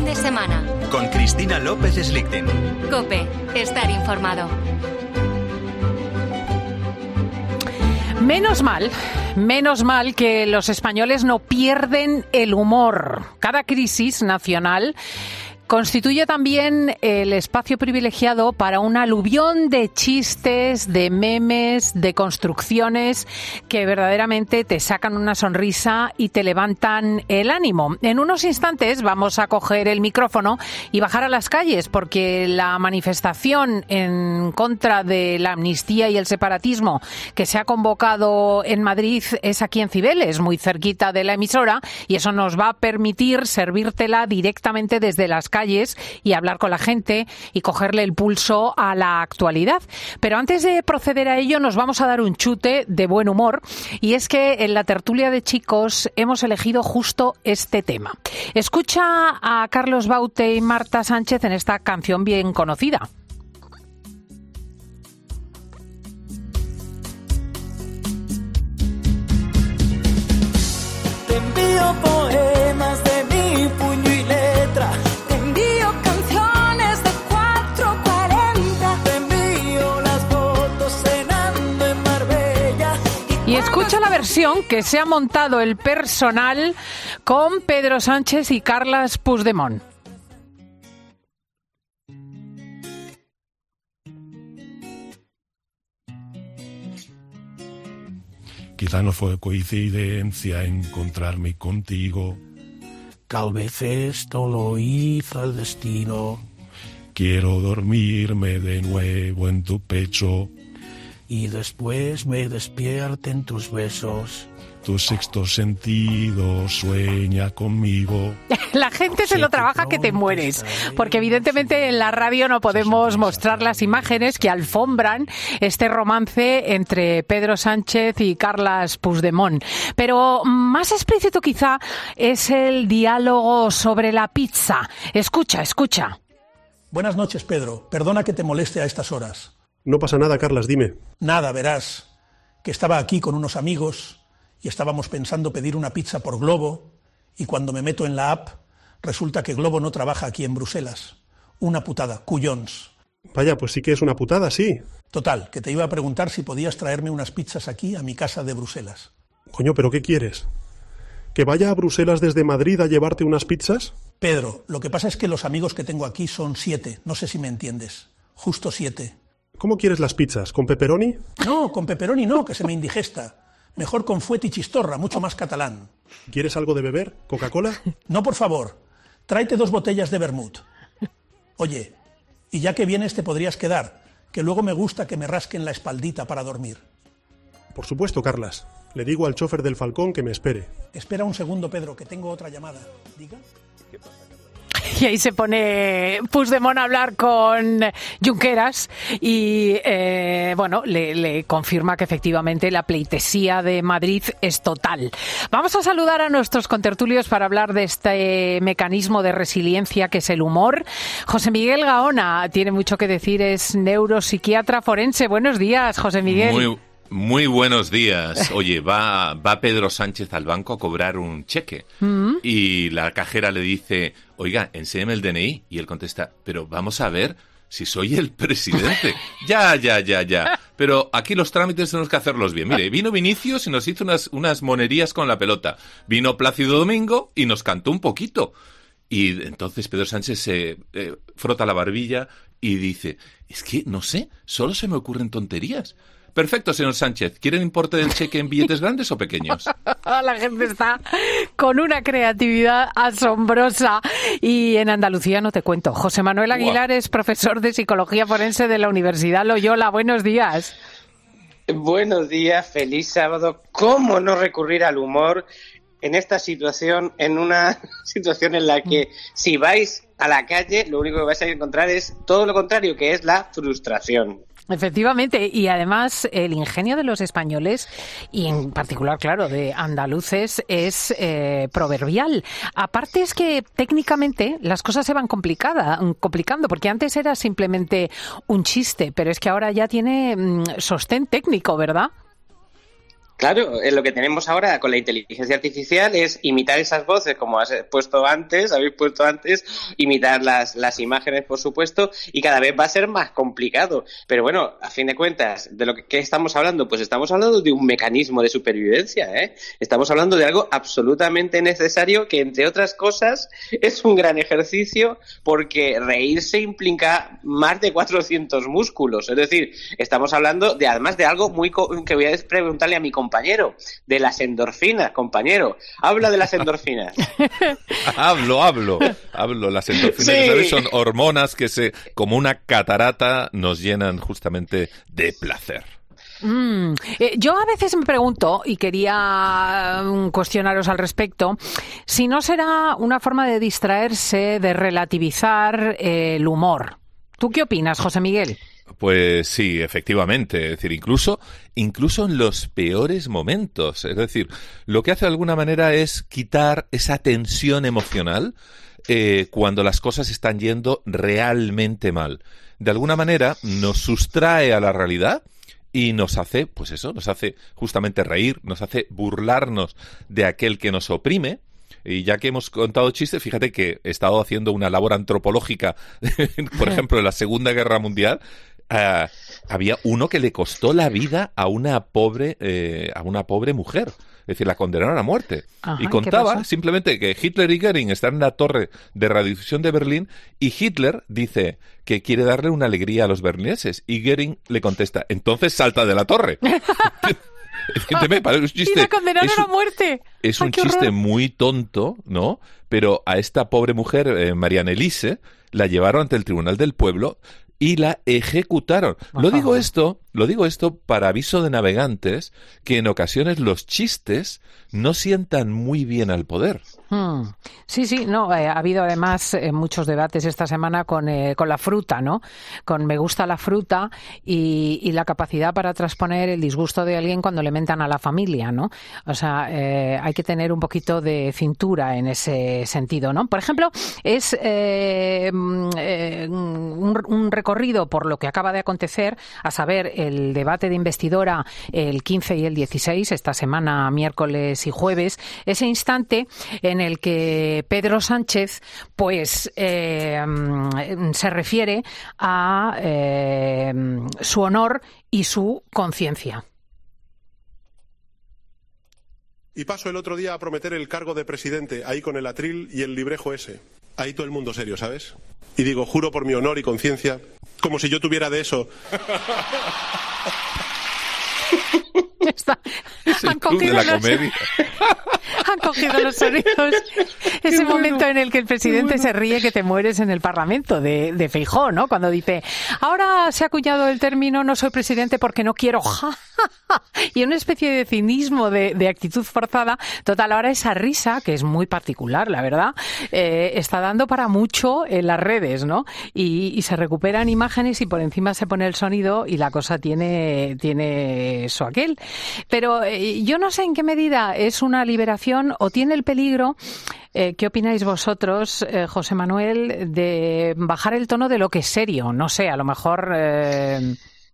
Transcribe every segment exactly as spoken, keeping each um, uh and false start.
de semana. Con Cristina López Slichting. COPE. Estar informado. Menos mal, menos mal que los españoles no pierden el humor. Cada crisis nacional constituye también el espacio privilegiado para un aluvión de chistes, de memes, de construcciones que verdaderamente te sacan una sonrisa y te levantan el ánimo. En unos instantes vamos a coger el micrófono y bajar a las calles, porque la manifestación en contra de la amnistía y el separatismo que se ha convocado en Madrid es aquí en Cibeles, muy cerquita de la emisora, y eso nos va a permitir servírtela directamente desde las calles calles y hablar con la gente y cogerle el pulso a la actualidad. Pero antes de proceder a ello, nos vamos a dar un chute de buen humor, y es que en la tertulia de chicos hemos elegido justo este tema. Escucha a Carlos Baute y Marta Sánchez en esta canción bien conocida. Te envío poemas de mi puño y letra. Y escucha la versión que se ha montado el personal con Pedro Sánchez y Carles Puigdemont. Quizá no fue coincidencia encontrarme contigo. Tal vez esto lo hizo el destino. Quiero dormirme de nuevo en tu pecho. Y después me despierten tus besos. Tu sexto sentido sueña conmigo. La gente se lo trabaja que te mueres, porque evidentemente en la radio no podemos mostrar las imágenes que alfombran este romance entre Pedro Sánchez y Carles Puigdemont. Pero más explícito quizá es el diálogo sobre la pizza. Escucha, escucha. Buenas noches, Pedro. Perdona que te moleste a estas horas. No pasa nada, Carles, dime. Nada, verás, que estaba aquí con unos amigos y estábamos pensando pedir una pizza por Globo, y cuando me meto en la app resulta que Globo no trabaja aquí en Bruselas. Una putada, cuyons. Vaya, pues sí que es una putada, sí. Total, que te iba a preguntar si podías traerme unas pizzas aquí a mi casa de Bruselas. Coño, ¿pero qué quieres? ¿Que vaya a Bruselas desde Madrid a llevarte unas pizzas? Pedro, lo que pasa es que los amigos que tengo aquí son siete, no sé si me entiendes. Justo siete. ¿Cómo quieres las pizzas? ¿Con pepperoni? No, con pepperoni no, que se me indigesta. Mejor con fuet y chistorra, mucho más catalán. ¿Quieres algo de beber? ¿Coca-Cola? No, por favor. Tráete dos botellas de vermut. Oye, y ya que vienes te podrías quedar, que luego me gusta que me rasquen la espaldita para dormir. Por supuesto, Carles. Le digo al chofer del Falcón que me espere. Espera un segundo, Pedro, que tengo otra llamada. ¿Diga? Y ahí se pone Puigdemont a hablar con Junqueras y, eh, bueno, le, le confirma que efectivamente la pleitesía de Madrid es total. Vamos a saludar a nuestros contertulios para hablar de este mecanismo de resiliencia que es el humor. José Miguel Gaona tiene mucho que decir, es neuropsiquiatra forense. Buenos días, José Miguel. Muy... Muy buenos días. Oye, va, va Pedro Sánchez al banco a cobrar un cheque mm. y la cajera le dice, oiga, enséñeme el D N I. Y él contesta, pero vamos a ver si soy el presidente. ya, ya, ya, ya. Pero aquí los trámites tenemos que hacerlos bien. Mire, vino Vinicius y nos hizo unas, unas monerías con la pelota. Vino Plácido Domingo y nos cantó un poquito. Y entonces Pedro Sánchez se eh, frota la barbilla y dice, es que, no sé, solo se me ocurren tonterías. Perfecto, señor Sánchez. ¿Quieren importe del cheque en billetes grandes o pequeños? La gente está con una creatividad asombrosa. Y en Andalucía no te cuento. José Manuel Aguilar wow. es profesor de Psicología Forense de la Universidad Loyola. Buenos días. Buenos días, feliz sábado. ¿Cómo no recurrir al humor en esta situación, en una situación en la que si vais a la calle, lo único que vais a encontrar es todo lo contrario, que es la frustración? Efectivamente, y además el ingenio de los españoles, y en particular, claro, de andaluces, es eh, proverbial. Aparte es que técnicamente las cosas se van complicada, complicando, porque antes era simplemente un chiste, pero es que ahora ya tiene mmm, sostén técnico, ¿verdad? Claro, lo que tenemos ahora con la inteligencia artificial es imitar esas voces, como has puesto antes, habéis puesto antes, imitar las, las imágenes, por supuesto, y cada vez va a ser más complicado. Pero bueno, a fin de cuentas, ¿de lo que ¿qué estamos hablando? Pues estamos hablando de un mecanismo de supervivencia, ¿eh? Estamos hablando de algo absolutamente necesario que, entre otras cosas, es un gran ejercicio porque reírse implica más de cuatrocientos músculos. Es decir, estamos hablando de, además de algo muy co- que voy a preguntarle a mi compañero, compañero, de las endorfinas, compañero. Habla de las endorfinas. hablo, hablo, hablo. Las endorfinas, sí. ¿sabes? Son hormonas que se, como una catarata, nos llenan justamente de placer. Mm. Eh, yo a veces me pregunto, y quería um, cuestionaros al respecto, si no será una forma de distraerse, de relativizar eh, el humor. ¿Tú qué opinas, José Miguel? Pues sí, efectivamente. Es decir, incluso, incluso en los peores momentos. Es decir, lo que hace de alguna manera es quitar esa tensión emocional eh, cuando las cosas están yendo realmente mal. De alguna manera nos sustrae a la realidad y nos hace, pues eso, nos hace justamente reír, nos hace burlarnos de aquel que nos oprime. Y ya que hemos contado chistes, fíjate que he estado haciendo una labor antropológica, por ejemplo, en la Segunda Guerra Mundial. Uh, había uno que le costó la vida a una pobre eh, a una pobre mujer, es decir, la condenaron a muerte. Ajá, y contaba simplemente que Hitler y Göring están en la torre de radiodifusión de Berlín y Hitler dice que quiere darle una alegría a los berlineses y Göring le contesta, entonces salta de la torre. Entiéndeme, para un chiste, y la condenaron es un, a muerte. Es Ay, un chiste horror. muy tonto, ¿no? Pero a esta pobre mujer, eh, Marianne Elise, la llevaron ante el Tribunal del Pueblo y la ejecutaron. Ajá. Lo digo esto, lo digo esto para aviso de navegantes que en ocasiones los chistes no sientan muy bien al poder. Hmm. Sí, sí, no, eh, ha habido además eh, muchos debates esta semana con, eh, con la fruta, ¿no? Con me gusta la fruta y, y la capacidad para transponer el disgusto de alguien cuando le mentan a la familia, ¿no? O sea, eh, hay que tener un poquito de cintura en ese sentido, ¿no? Por ejemplo, es eh, eh, un, un recorrido por lo que acaba de acontecer, a saber, el debate de investidura el quince y el dieciséis, esta semana, miércoles y jueves, ese instante en el que Pedro Sánchez pues eh, se refiere a eh, su honor y su conciencia. Y paso el otro día a prometer el cargo de presidente, ahí con el atril y el librejo ese. Ahí todo el mundo serio, ¿sabes? Y digo, juro por mi honor y conciencia, como si yo tuviera de eso. Está. Han cogido, la los, comedia. han cogido los sonidos. Ese momento en el que el presidente se ríe que te mueres en el Parlamento de, de Feijóo, ¿no? Cuando dice, ahora se ha acuñado el término no soy presidente porque no quiero. Y una especie de cinismo, de, de actitud forzada. Total, ahora esa risa, que es muy particular, la verdad, eh, está dando para mucho en las redes, ¿no? Y, y se recuperan imágenes y por encima se pone el sonido y la cosa tiene, tiene su aquel. Pero eh, yo no sé en qué medida es una liberación o tiene el peligro, eh, ¿qué opináis vosotros, eh, José Manuel, de bajar el tono de lo que es serio? No sé, a lo mejor... Eh...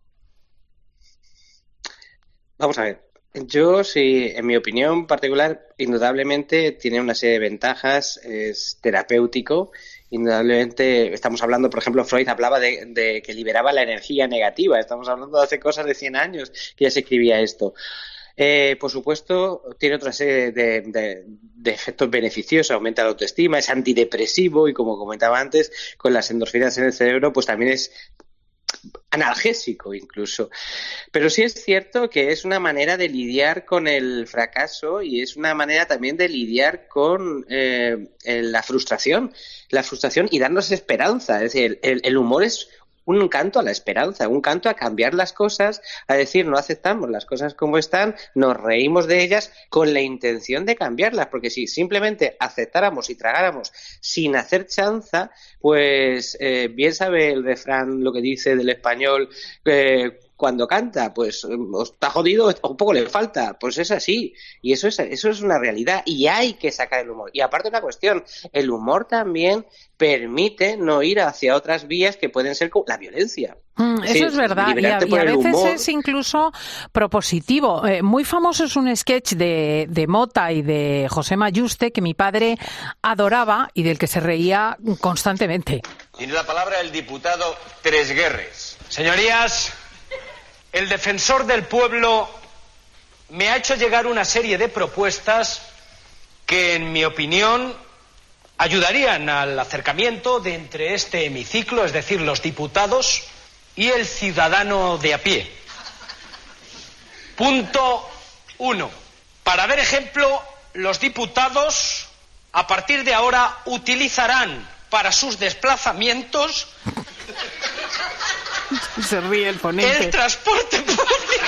Vamos a ver. Yo, sí, en mi opinión particular, indudablemente tiene una serie de ventajas, es terapéutico. Indudablemente, estamos hablando, por ejemplo, Freud hablaba de, de que liberaba la energía negativa. Estamos hablando de hace cosas de cien años que ya se escribía esto. Eh, por supuesto, tiene otra serie de, de, de efectos beneficiosos, aumenta la autoestima, es antidepresivo y, como comentaba antes, con las endorfinas en el cerebro, pues también es analgésico incluso. Pero sí es cierto que es una manera de lidiar con el fracaso y es una manera también de lidiar con eh, la frustración, la frustración y darnos esperanza. Es decir, el, el humor es un canto a la esperanza, un canto a cambiar las cosas, a decir, no aceptamos las cosas como están, nos reímos de ellas con la intención de cambiarlas, porque si simplemente aceptáramos y tragáramos sin hacer chanza, pues eh, bien sabe el refrán lo que dice del español, eh, cuando canta, pues está jodido, un poco le falta, pues es así, y eso es, eso es una realidad, y hay que sacar el humor. Y aparte una cuestión, el humor también permite no ir hacia otras vías que pueden ser como la violencia. Mm, eso Sí, es verdad, y a, liberarte y por a el veces humor. es incluso propositivo. Eh, muy famoso es un sketch de, de Mota y de José Mayuste que mi padre adoraba y del que se reía constantemente. Tiene la palabra el diputado Tresguerres. Señorías, el defensor del pueblo me ha hecho llegar una serie de propuestas que, en mi opinión, ayudarían al acercamiento de entre este hemiciclo, es decir, los diputados, y el ciudadano de a pie. Punto uno. Para dar ejemplo, los diputados, a partir de ahora, utilizarán para sus desplazamientos Se ríe el ponente. el transporte público.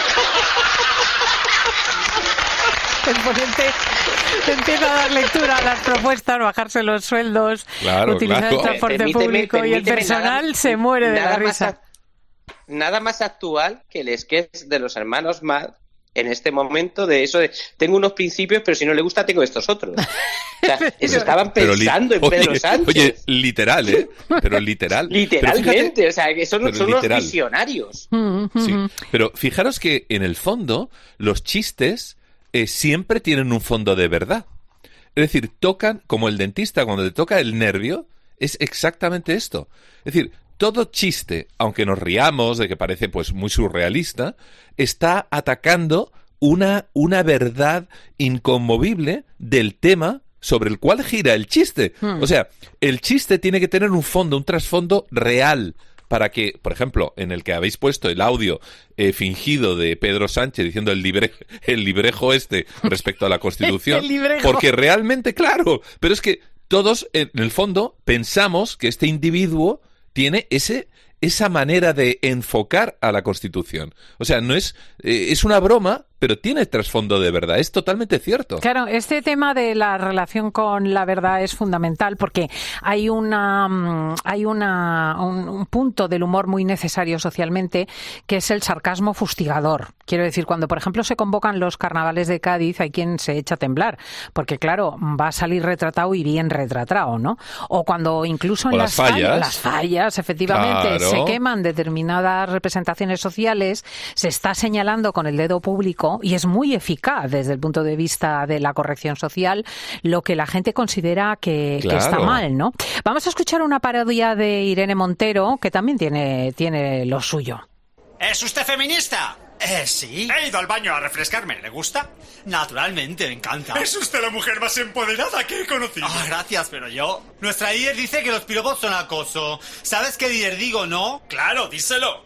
El ponente empieza a dar lectura a las propuestas, bajarse los sueldos, Claro, utilizar claro. el transporte Permíteme- público y el permíteme personal nada- se muere de la nada más risa. a- Nada más actual que el sketch de los hermanos Marx en este momento de eso de tengo unos principios, pero si no le gusta tengo estos otros. O sea, eso estaban Pero li- pensando en Pedro oye, Sánchez. Oye, literal, ¿eh? Pero literal. Literalmente, Pero fíjate- o sea, que son, pero son unos literal. visionarios. Sí, pero fijaros que en el fondo los chistes eh, siempre tienen un fondo de verdad. Es decir, tocan, como el dentista cuando le toca el nervio, es exactamente esto. Es decir, todo chiste, aunque nos riamos de que parece pues muy surrealista, está atacando una, una verdad inconmovible del tema sobre el cual gira el chiste. Hmm. O sea, el chiste tiene que tener un fondo, un trasfondo real, para que, por ejemplo, en el que habéis puesto el audio eh, fingido de Pedro Sánchez diciendo el, libre, el librejo este respecto a la Constitución, El librejo. porque realmente, claro, pero es que todos, en el fondo, pensamos que este individuo tiene ese esa manera de enfocar a la Constitución. O sea, no es eh, es una broma, pero tiene trasfondo de verdad. Es totalmente cierto. Claro, este tema de la relación con la verdad es fundamental porque hay una mm, hay una un, un punto del humor muy necesario socialmente que es el sarcasmo fustigador. Quiero decir, cuando por ejemplo se convocan los carnavales de Cádiz, hay quien se echa a temblar, porque claro, va a salir retratado y bien retratado, ¿no? O cuando incluso en O las, las fallas. fallas, las fallas, efectivamente, Claro. se queman determinadas representaciones sociales, se está señalando con el dedo público y es muy eficaz desde el punto de vista de la corrección social lo que la gente considera que, Claro. que está mal, ¿no? Vamos a escuchar una parodia de Irene Montero que también tiene, tiene lo suyo. ¿Es usted feminista? Eh, sí. He ido al baño a refrescarme. ¿Le gusta? Naturalmente, me encanta. Es usted la mujer más empoderada que he conocido. Ah, gracias, pero yo... Nuestra líder dice que los piropos son acoso. ¿Sabes qué líder digo, no? Claro, díselo.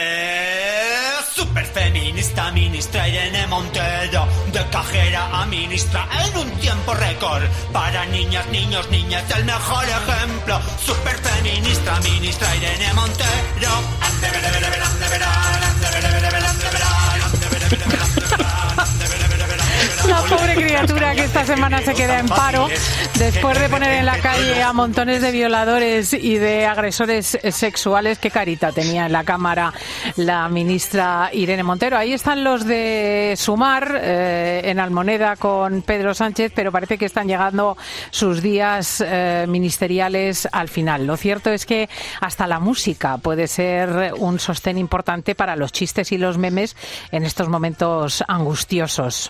Eh... Super feminista, ministra Irene Montero. De cajera a ministra en un tiempo récord. Para niñas, niños, niñas, el mejor ejemplo. Super feminista, ministra Irene Montero. Ande, vere, vere, vere, ande, verá, ande, vere, vere, vere, ande, verá, ande, vere, vere, vere, ande, verá, ande, vere, vere, vere, ande, verá. La pobre criatura que esta semana se queda en paro después de poner en la calle a montones de violadores y de agresores sexuales. Qué carita tenía en la cámara la ministra Irene Montero. Ahí están los de Sumar eh, en Almoneda con Pedro Sánchez, pero parece que están llegando sus días eh, ministeriales al final. Lo cierto es que hasta la música puede ser un sostén importante para los chistes y los memes en estos momentos angustiosos.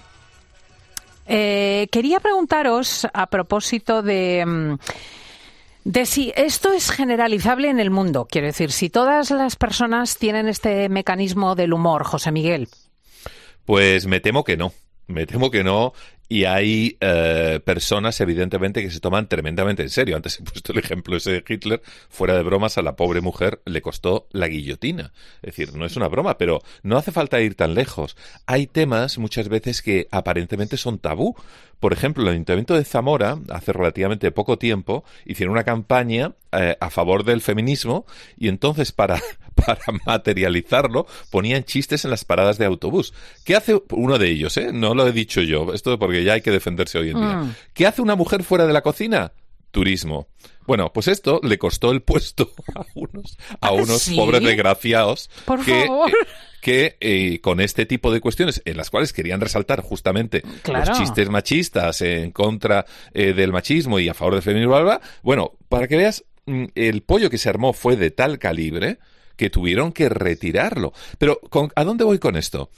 Eh, quería preguntaros a propósito de, de si esto es generalizable en el mundo. Quiero decir, si todas las personas tienen este mecanismo del humor, José Miguel. Pues me temo que no. Me temo que no. Y hay eh, personas, evidentemente, que se toman tremendamente en serio. Antes he puesto el ejemplo ese de Hitler. Fuera de bromas, a la pobre mujer le costó la guillotina. Es decir, no es una broma, pero no hace falta ir tan lejos. Hay temas, muchas veces, que aparentemente son tabú. Por ejemplo, el Ayuntamiento de Zamora, hace relativamente poco tiempo, hicieron una campaña eh, a favor del feminismo y entonces, para, para materializarlo, ponían chistes en las paradas de autobús. ¿Qué hace uno de ellos? Eh? No lo he dicho yo, esto porque ya hay que defenderse hoy en día. Mm. ¿Qué hace una mujer fuera de la cocina? Turismo. Bueno, pues esto le costó el puesto a unos, a unos ¿Sí? pobres desgraciados Por que, favor. eh, que eh, con este tipo de cuestiones en las cuales querían resaltar justamente Claro. los chistes machistas en contra eh, del machismo y a favor del feminismo, bla, bla, bla. Bueno, para que veas, mm, el pollo que se armó fue de tal calibre que tuvieron que retirarlo. Pero ¿con, ¿a dónde voy con esto?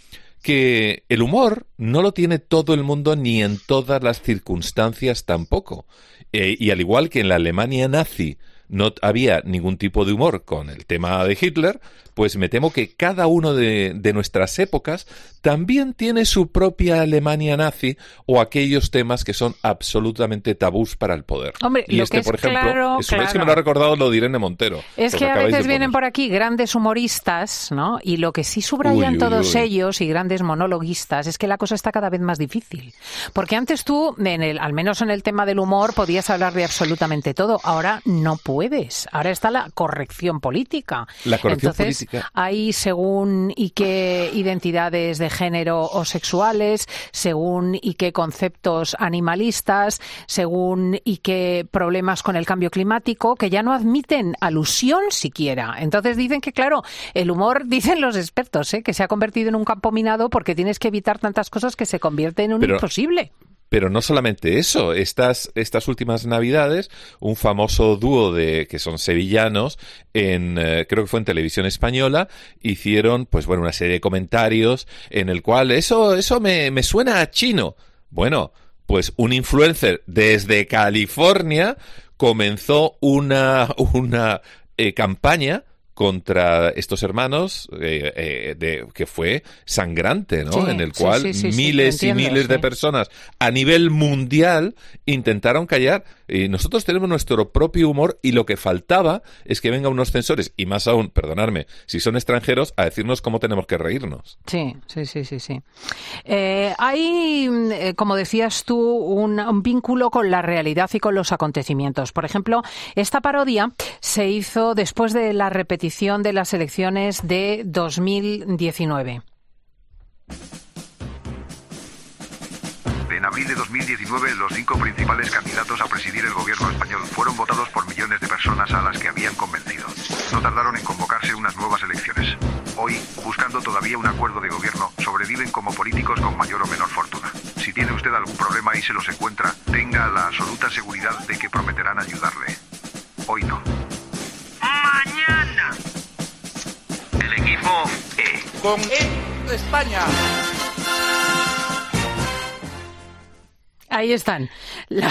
Que el humor no lo tiene todo el mundo ni en todas las circunstancias tampoco. Eh, y al igual que en la Alemania nazi no había ningún tipo de humor con el tema de Hitler, pues me temo que cada uno de, de nuestras épocas también tiene su propia Alemania nazi o aquellos temas que son absolutamente tabús para el poder. Hombre, y lo este, que es por ejemplo, claro, eso claro. es que me lo ha recordado lo de Irene Montero. Es que a veces vienen por aquí grandes humoristas, ¿no? Y lo que sí subrayan Uy, uy, todos uy. ellos y grandes monologuistas es que la cosa está cada vez más difícil. Porque antes tú, en el, al menos en el tema del humor, podías hablar de absolutamente todo. Ahora no puedes. Ahora está la corrección política. La corrección Entonces, política. hay según y qué identidades de género o sexuales, según y qué conceptos animalistas, según y qué problemas con el cambio climático, que ya no admiten alusión siquiera. Entonces dicen que, claro, el humor, dicen los expertos, ¿eh? que se ha convertido en un campo minado porque tienes que evitar tantas cosas que se convierten en un Pero- imposible. Pero no solamente eso, estas, estas últimas Navidades, un famoso dúo de que son sevillanos, en eh, creo que fue en Televisión Española, hicieron pues bueno una serie de comentarios en el cual eso, eso me, me suena a chino. Bueno, pues un influencer desde California comenzó una, una eh, campaña contra estos hermanos eh, eh, de, que fue sangrante, ¿no? Sí, en el sí, cual sí, sí, sí, miles te entiendo, y miles de sí. personas a nivel mundial intentaron callar. Y nosotros tenemos nuestro propio humor y lo que faltaba es que vengan unos censores, y más aún, perdonadme, si son extranjeros, a decirnos cómo tenemos que reírnos. Sí, sí, sí, sí, sí. Eh, hay, eh, como decías tú, un, un vínculo con la realidad y con los acontecimientos. Por ejemplo, esta parodia se hizo después de la repetición de las elecciones de dos mil diecinueve. En abril de dos mil diecinueve, los cinco principales candidatos a presidir el gobierno español fueron votados por millones de personas a las que habían convencido. No tardaron en convocarse unas nuevas elecciones. Hoy, buscando todavía un acuerdo de gobierno, sobreviven como políticos con mayor o menor fortuna. Si tiene usted algún problema y se los encuentra, tenga la absoluta seguridad de que prometerán ayudarle. Hoy no. Mañana. El equipo E. Con E España. Ahí están. La,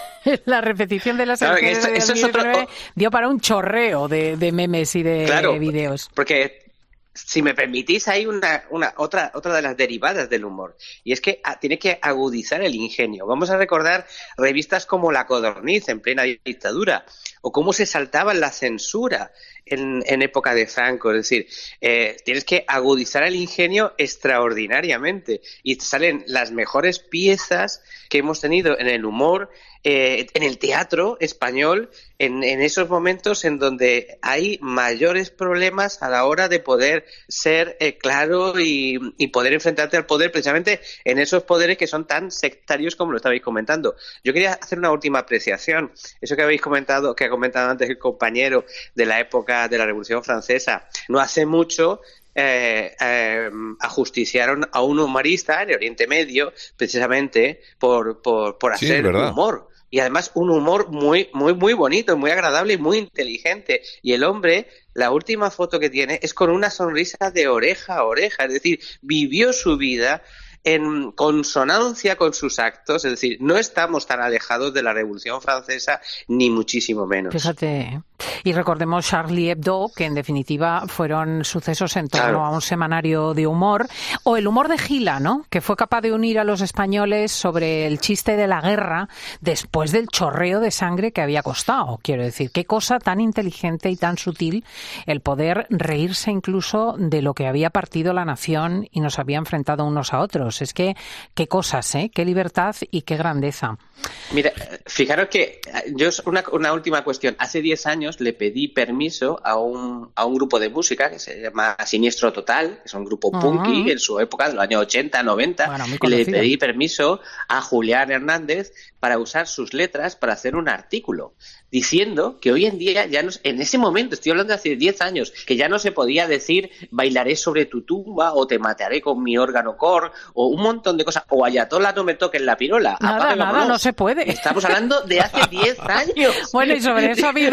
la repetición de las Claro, que elecciones esto- de esto es otro- dos mil diecinueve dio para un chorreo de, de memes y de Claro, vídeos. porque si me permitís, hay una, una otra, otra de las derivadas del humor, y es que ah, tiene que agudizar el ingenio. Vamos a recordar revistas como La Codorniz en plena dictadura, o cómo se saltaba la censura en, en época de Franco. Es decir, eh, tienes que agudizar el ingenio extraordinariamente, y te salen las mejores piezas que hemos tenido en el humor, eh, en el teatro español, en, en esos momentos en donde hay mayores problemas a la hora de poder ser eh, claro y, y poder enfrentarte al poder, precisamente en esos poderes que son tan sectarios como lo estabais comentando. Yo quería hacer una última apreciación. Eso que habéis comentado, que ha comentado antes el compañero de la época de la Revolución Francesa, no hace mucho Eh, eh, ajusticiaron a un humorista en el Oriente Medio precisamente por, por, por Sí, hacer es verdad. humor. Y además un humor muy, muy, muy bonito, muy agradable y muy inteligente. Y el hombre, la última foto que tiene es con una sonrisa de oreja a oreja. Es decir, vivió su vida en consonancia con sus actos. Es decir, no estamos tan alejados de la Revolución Francesa, ni muchísimo menos. Fíjate, ¿eh? Y recordemos Charlie Hebdo, que en definitiva fueron sucesos en torno Claro. a un semanario de humor, o el humor de Gila, ¿no? Que fue capaz de unir a los españoles sobre el chiste de la guerra después del chorreo de sangre que había costado. Quiero decir, qué cosa tan inteligente y tan sutil el poder reírse incluso de lo que había partido la nación y nos había enfrentado unos a otros. Es que, qué cosas, ¿eh? Qué libertad y qué grandeza. Mira, fijaros que eh, yo una, una última cuestión. Hace diez años le pedí permiso a un, a un grupo de música que se llama Siniestro Total, que es un grupo Ah. punky en su época, de los años ochenta, noventa, Bueno, muy y le conocido. pedí permiso a Julián Hernández para usar sus letras para hacer un artículo, diciendo que hoy en día ya no, en ese momento, estoy hablando de hace diez años, que ya no se podía decir bailaré sobre tu tumba o te mataré con mi órgano core o un montón de cosas, o Ayatollah no me toques la pirola. Nada, Apague, nada, vámonos. no se puede. Estamos hablando de hace diez años. Bueno, y sobre eso ha habido La-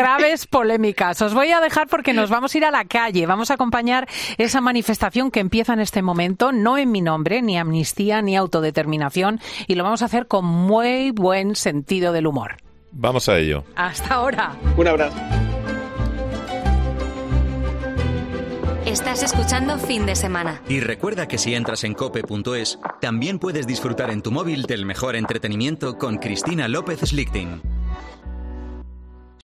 graves polémicas. Os voy a dejar porque nos vamos a ir a la calle. Vamos a acompañar esa manifestación que empieza en este momento, no en mi nombre, ni amnistía, ni autodeterminación, y lo vamos a hacer con muy buen sentido del humor. Vamos a ello. Hasta ahora. Un abrazo. Estás escuchando Fin de Semana. Y recuerda que si entras en cope punto es, también puedes disfrutar en tu móvil del mejor entretenimiento con Cristina López Slichting.